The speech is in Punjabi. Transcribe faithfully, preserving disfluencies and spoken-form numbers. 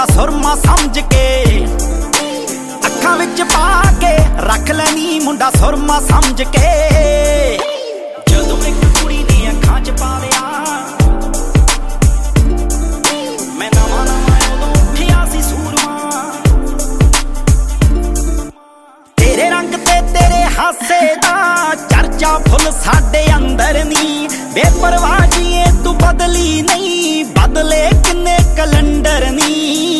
ਸੁਰਮਾ ਸਮਝ ਕੇ ਅੱਖਾਂ ਵਿੱਚ ਪਾ ਕੇ ਰੱਖ ਲੈਨੀ ਮੁੰਡਾ ਸੁਰਮਾ ਸਮਝ ਕੇ। ਜਦੋਂ ਇੱਕ ਕੁੜੀ ਦੀ ਅੱਖਾਂ 'ਚ ਪਾ ਲਿਆ ਮੈਂ ਨਵਾਂ ਨਵਾਂ ਉਦੋਂ ਉੱਠਿਆ ਸੀ ਸੂਰਮਾ। ਤੇਰੇ ਰੰਗ ਤੇ ਤੇਰੇ ਹਾਸੇ ਦਾ ਚਰਚਾ ਫੁੱਲ ਸਾਡੇ ਅੰਦਰ ਨੀ। ਬੇਪਰਵਾਹ ਜੀਏ ਤੂੰ ਬਦਲੀ ਨਹੀਂ, ਬਦਲੇ ਕਿੰਨੇ ਕੈਲੰਡਰ ਨੀ।